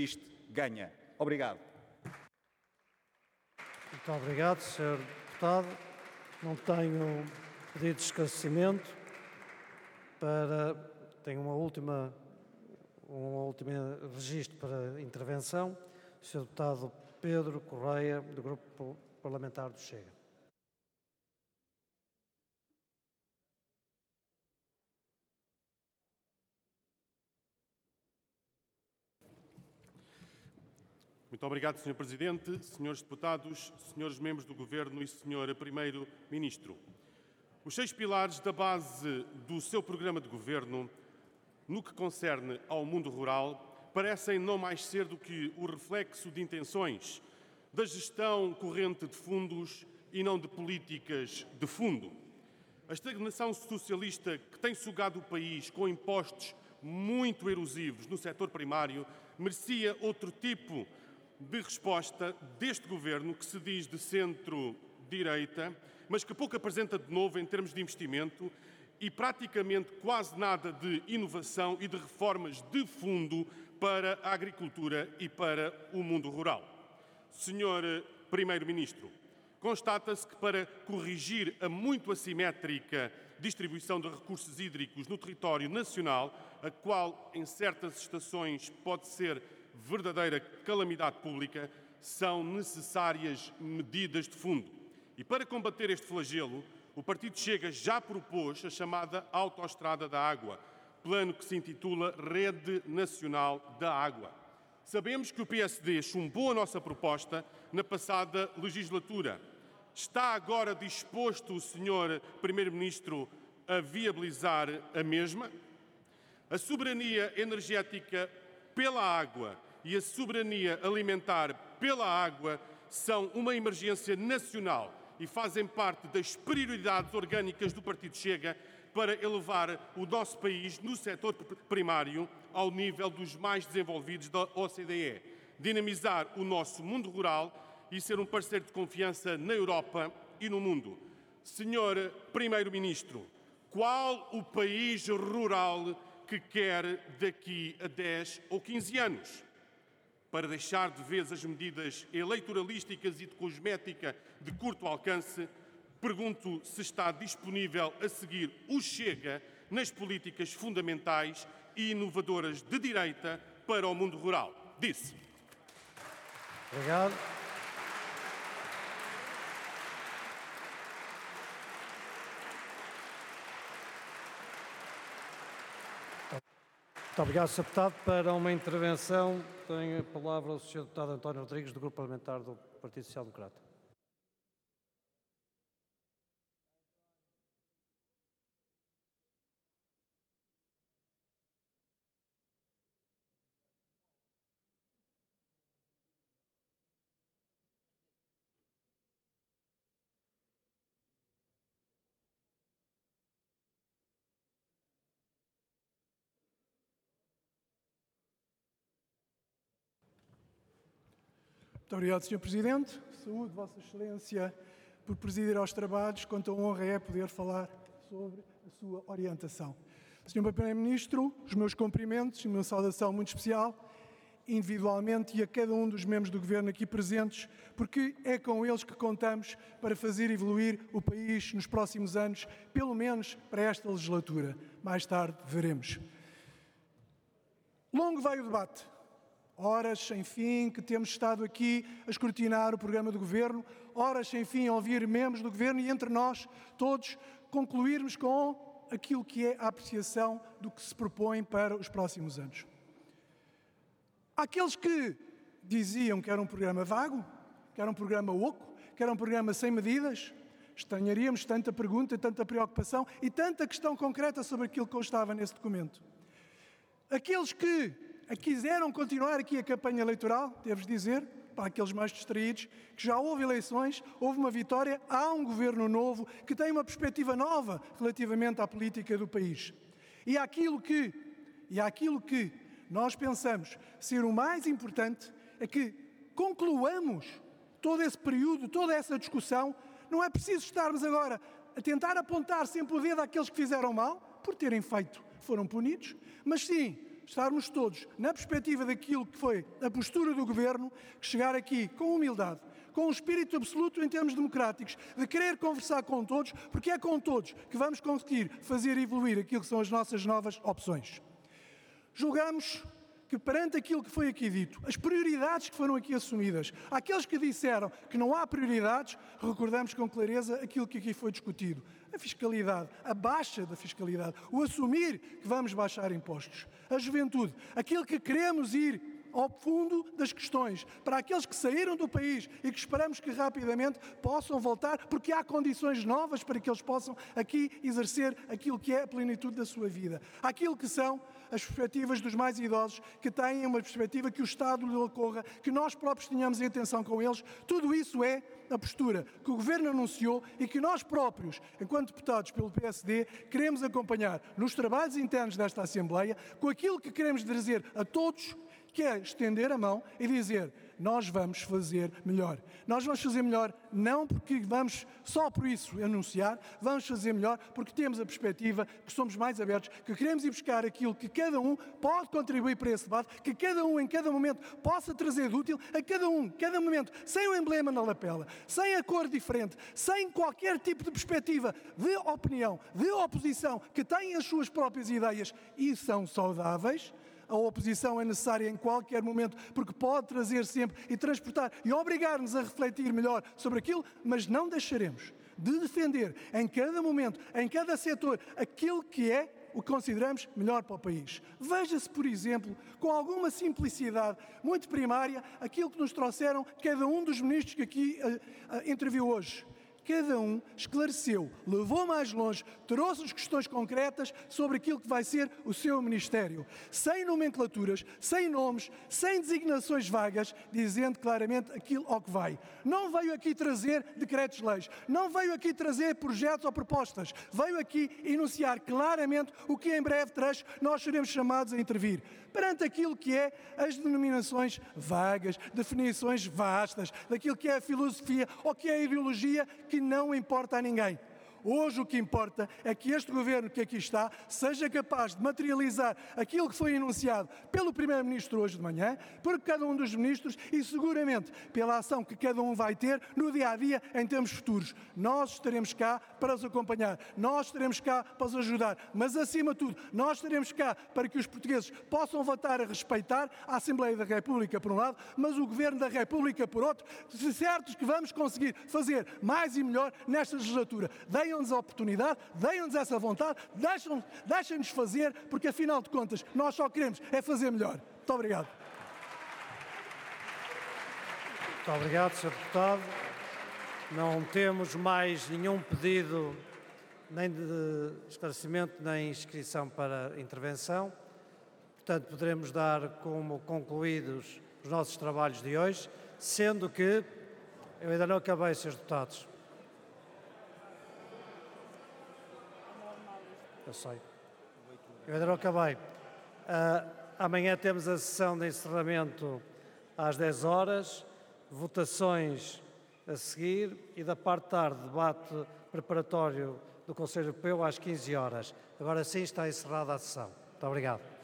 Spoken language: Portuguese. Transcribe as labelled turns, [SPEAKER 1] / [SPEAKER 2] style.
[SPEAKER 1] existe, ganha. Obrigado.
[SPEAKER 2] Muito obrigado, Sr. Deputado. Não tenho pedido de esclarecimento. Tenho um último registro para intervenção. Sr. Deputado Pedro Correia, do Grupo Parlamentar do Chega.
[SPEAKER 3] Muito obrigado, Sr. Presidente, Srs. Deputados, Srs. Membros do Governo e Sr. Primeiro-Ministro. Os 6 pilares da base do seu programa de governo, no que concerne ao mundo rural, parecem não mais ser do que o reflexo de intenções da gestão corrente de fundos e não de políticas de fundo. A estagnação socialista que tem sugado o país com impostos muito erosivos no setor primário merecia outro tipo de resposta deste governo que se diz de centro-direita, mas que pouco apresenta de novo em termos de investimento e praticamente quase nada de inovação e de reformas de fundo para a agricultura e para o mundo rural. Senhor Primeiro-Ministro, constata-se que para corrigir a muito assimétrica distribuição de recursos hídricos no território nacional, a qual em certas estações pode ser verdadeira calamidade pública, são necessárias medidas de fundo. E para combater este flagelo, o Partido Chega já propôs a chamada Autoestrada da Água, plano que se intitula Rede Nacional da Água. Sabemos que o PSD chumbou a nossa proposta na passada legislatura. Está agora disposto o Sr. Primeiro-Ministro a viabilizar a mesma? A soberania energética pela água e a soberania alimentar pela água são uma emergência nacional e fazem parte das prioridades orgânicas do Partido Chega para elevar o nosso país no setor primário ao nível dos mais desenvolvidos da OCDE, dinamizar o nosso mundo rural e ser um parceiro de confiança na Europa e no mundo. Senhor Primeiro-Ministro, qual o país rural que quer daqui a 10 ou 15 anos? Para deixar de vez as medidas eleitoralísticas e de cosmética de curto alcance, pergunto se está disponível a seguir o Chega nas políticas fundamentais e inovadoras de direita para o mundo rural. Disse.
[SPEAKER 2] Obrigado. Muito obrigado, Sr. Deputado. Para uma intervenção, tem a palavra o Sr. Deputado António Rodrigues, do Grupo Parlamentar do Partido Social Democrata.
[SPEAKER 4] Muito obrigado, Sr. Presidente. Saúde Vossa Excelência por presidir aos trabalhos. Quanta honra é poder falar sobre a sua orientação. Sr. Primeiro-Ministro, os meus cumprimentos e uma saudação muito especial, individualmente e a cada um dos membros do Governo aqui presentes, porque é com eles que contamos para fazer evoluir o país nos próximos anos, pelo menos para esta legislatura. Mais tarde veremos. Longo vai o debate. Horas sem fim que temos estado aqui a escrutinar o programa do Governo, horas sem fim a ouvir membros do Governo e entre nós todos concluirmos com aquilo que é a apreciação do que se propõe para os próximos anos. Há aqueles que diziam que era um programa vago, que era um programa oco, que era um programa sem medidas. Estranharíamos tanta pergunta, tanta preocupação e tanta questão concreta sobre aquilo que constava nesse documento. Aqueles que quiseram continuar aqui a campanha eleitoral, devo dizer, para aqueles mais distraídos, que já houve eleições, houve uma vitória, há um governo novo que tem uma perspectiva nova relativamente à política do país. E aquilo que nós pensamos ser o mais importante é que concluamos todo esse período, toda essa discussão. Não é preciso estarmos agora a tentar apontar sempre o dedo àqueles que fizeram mal, por terem feito, foram punidos, mas sim estarmos todos na perspectiva daquilo que foi a postura do Governo, que chegar aqui com humildade, com um espírito absoluto em termos democráticos, de querer conversar com todos, porque é com todos que vamos conseguir fazer evoluir aquilo que são as nossas novas opções. Julgamos que perante aquilo que foi aqui dito, as prioridades que foram aqui assumidas, àqueles que disseram que não há prioridades, recordamos com clareza aquilo que aqui foi discutido. A fiscalidade, a baixa da fiscalidade, o assumir que vamos baixar impostos. A juventude, aquilo que queremos ir ao fundo das questões, para aqueles que saíram do país e que esperamos que rapidamente possam voltar, porque há condições novas para que eles possam aqui exercer aquilo que é a plenitude da sua vida. Aquilo que são as perspectivas dos mais idosos, que têm uma perspectiva que o Estado lhe ocorra, que nós próprios tenhamos atenção com eles. Tudo isso é a postura que o Governo anunciou e que nós próprios, enquanto deputados pelo PSD, queremos acompanhar nos trabalhos internos desta Assembleia, com aquilo que queremos dizer a todos, que é estender a mão e dizer: nós vamos fazer melhor. Nós vamos fazer melhor não porque vamos só por isso anunciar, vamos fazer melhor porque temos a perspectiva que somos mais abertos, que queremos ir buscar aquilo que cada um pode contribuir para esse debate, que cada um em cada momento possa trazer de útil a cada momento, sem o emblema na lapela, sem a cor diferente, sem qualquer tipo de perspectiva de opinião, de oposição, que têm as suas próprias ideias e são saudáveis. A oposição é necessária em qualquer momento, porque pode trazer sempre e transportar e obrigar-nos a refletir melhor sobre aquilo, mas não deixaremos de defender em cada momento, em cada setor, aquilo que é o que consideramos melhor para o país. Veja-se, por exemplo, com alguma simplicidade muito primária, aquilo que nos trouxeram cada um dos ministros que aqui interviu hoje. Cada um esclareceu, levou mais longe, trouxe-nos questões concretas sobre aquilo que vai ser o seu Ministério. Sem nomenclaturas, sem nomes, sem designações vagas, dizendo claramente aquilo ao que vai. Não veio aqui trazer decretos-leis, não veio aqui trazer projetos ou propostas, veio aqui enunciar claramente o que em breve trecho nós seremos chamados a intervir. Perante aquilo que é as denominações vagas, definições vastas, daquilo que é a filosofia ou que é a ideologia, que não importa a ninguém. Hoje o que importa é que este Governo que aqui está seja capaz de materializar aquilo que foi enunciado pelo Primeiro-Ministro hoje de manhã, por cada um dos ministros e seguramente pela ação que cada um vai ter no dia-a-dia em termos futuros. Nós estaremos cá para os acompanhar, nós estaremos cá para os ajudar, mas acima de tudo, nós estaremos cá para que os portugueses possam votar a respeitar a Assembleia da República por um lado, mas o Governo da República por outro, certos que vamos conseguir fazer mais e melhor nesta legislatura. Deem-nos a oportunidade, deem-nos essa vontade, deixem-nos fazer, porque afinal de contas nós só queremos é fazer melhor. Muito obrigado.
[SPEAKER 2] Muito obrigado, Sr. Deputado. Não temos mais nenhum pedido nem de esclarecimento, nem inscrição para intervenção. Portanto, poderemos dar como concluídos os nossos trabalhos de hoje, sendo que eu ainda não acabei, Srs. Deputados. Eu sei. Eu ainda não acabei. Amanhã temos a sessão de encerramento às 10 horas, votações a seguir e da parte de tarde, debate preparatório do Conselho Europeu às 15 horas. Agora sim está encerrada a sessão. Muito obrigado.